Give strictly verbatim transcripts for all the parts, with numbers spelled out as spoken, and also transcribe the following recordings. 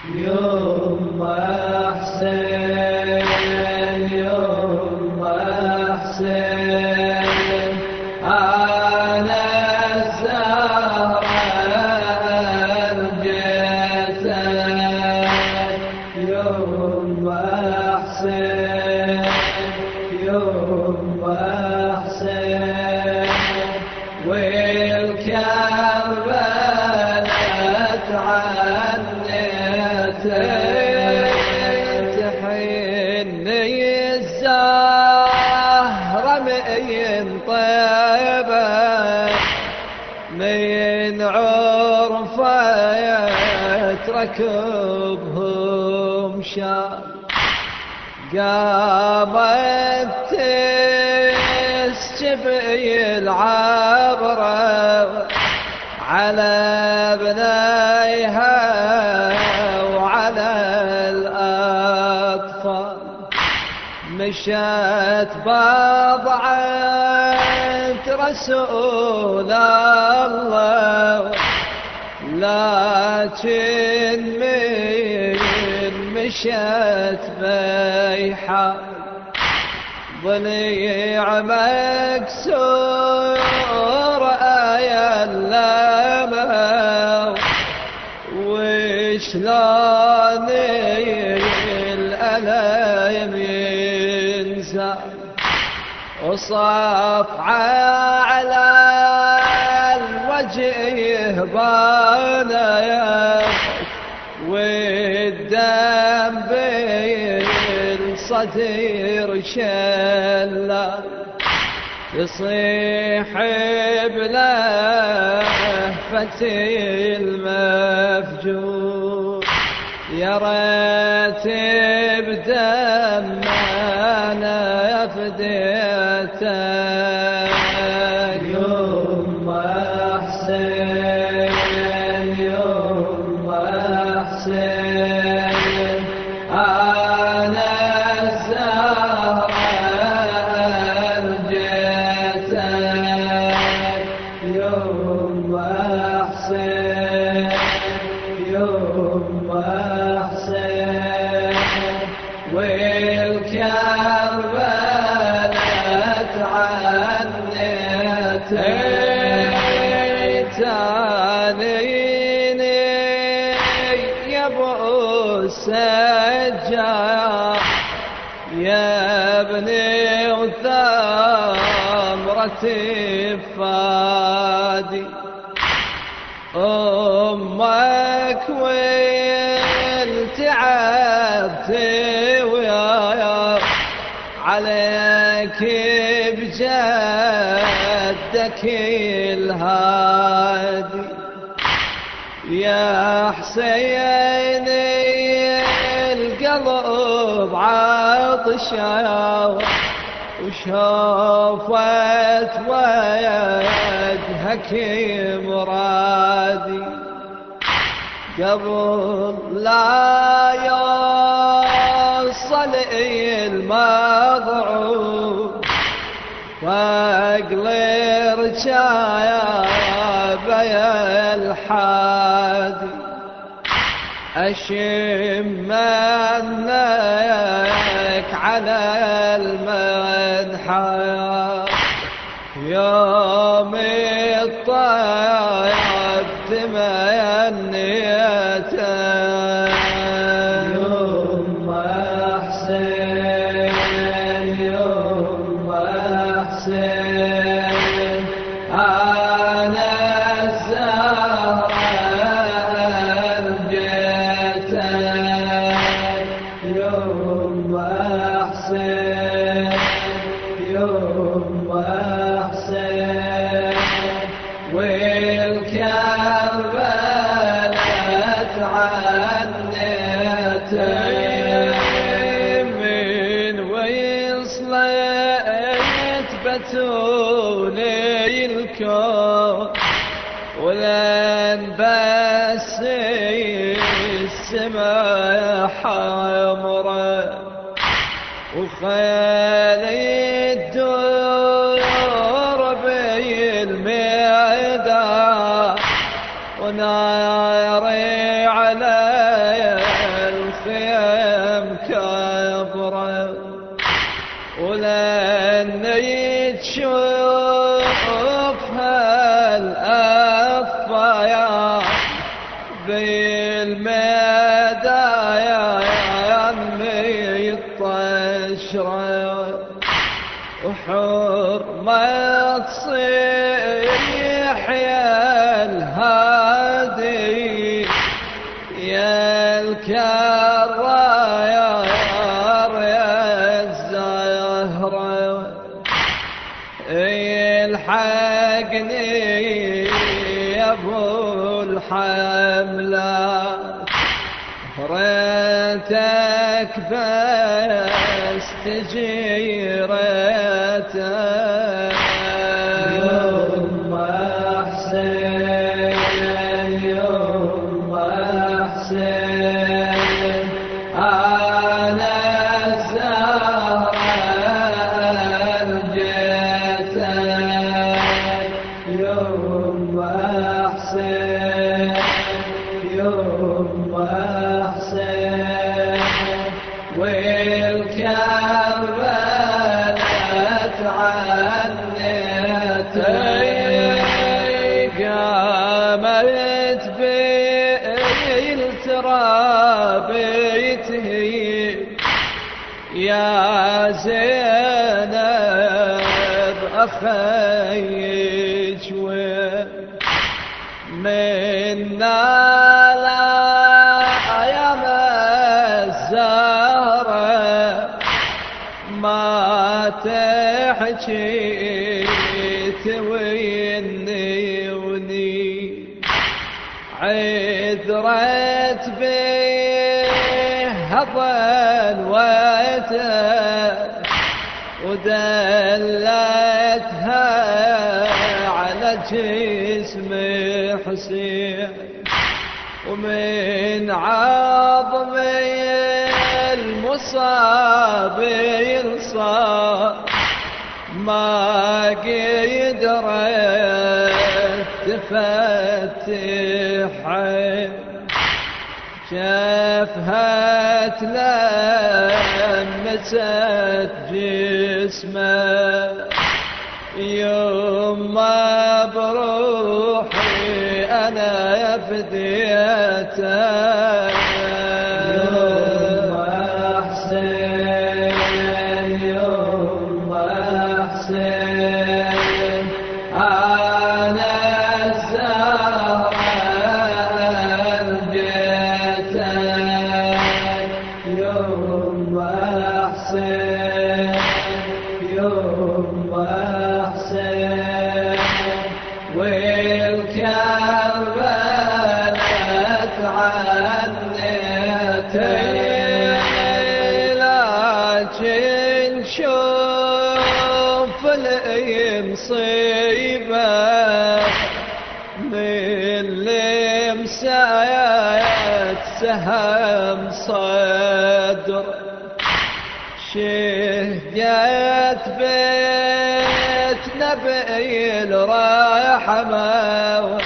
يما حسين يما حسين على الزهرة رجيتك يما حسين يما حسين والكربلاء تحني الزهرة من طيبة من عرفة ركبهم شاب قامت تسجبي العبرة على بنيها وعلى الأطفال مشت بضعة رسول الله لكن من مشت بيحة ضليع مكسور آية اللمه وشلون الألم ينزل وصفعة على الوجه بانا والدم بالصدر شلل يصيح بلهفة المفجور يا ريت بدمنا فديتك يما حسين يما حسين أنا الزهرة رجيتك يما حسين يما حسين والكربلاء تعنيني يا ابو السجار يا ابني وثمرة فادي أمك والتعبت ويا عليك بجدك الهادي يا حسيني القلب عطشان وشوفت وجهك مرادي قبل لا يوصل المضعوف واقلي رجايا بيا الحادي أشم منك على المنحى يوم الطيب تمنيتك يما حسين يما حسين أنا الزهرة رجيتك يما حسين يما حسين والكربلاء عنيتك من وصلت بتولي الكون ولن بس السماء حمرا وخيلي الدور بالميدان وناري علي بيم كبره ولن تشوفها الأطفال بالمدايا يمي الطشرة وحرمة صيح يا الهادي يا الكرايا يا الزهرة الحقني يا ابو الحملات ريتك بس تجيرتك يما حسين يما حسين أنا الزهرة جيتك يما حسين يما حسين والكربلة عنتي قامت بالترابيته يا زينب أخيك منا لا يا الزهرة ما تحكي تويني وني عذرت بها ظلوته ودلتها على جسم حسين ومن عظم المصاب ينصاب ما قدرت تفتح عين شافها تلمست جسمه يما بروحي أنا فديته يما حسين يما حسين أنا الزهرة جيتك يما حسين يما حسين والكربلة عنتي لكن شوف المصيبة من لمسات سهم صدر شهدت بيت نبي الرحمة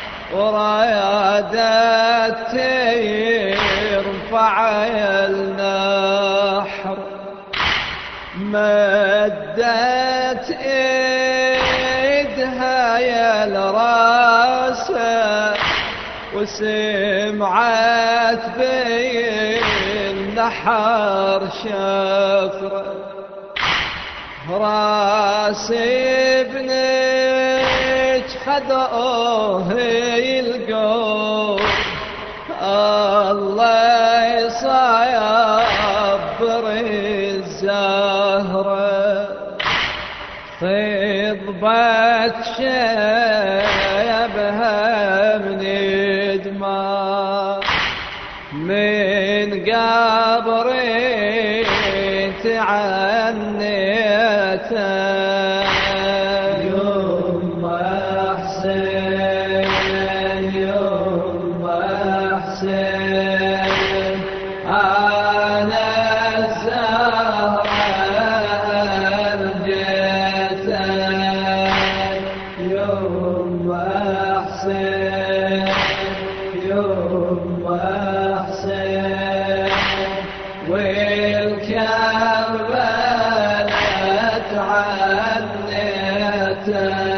ورادت ترفع النحر مدت ايدها يا الراسة وسمعت بالنحر شفرة راسي ابنك خذوه القوم الله يصبر الزهرة خضبت شيبها من دماء من قبري تعنيته يما حسين يما حسين أنا الزهرة جيتك يما حسين يما حسين عنيته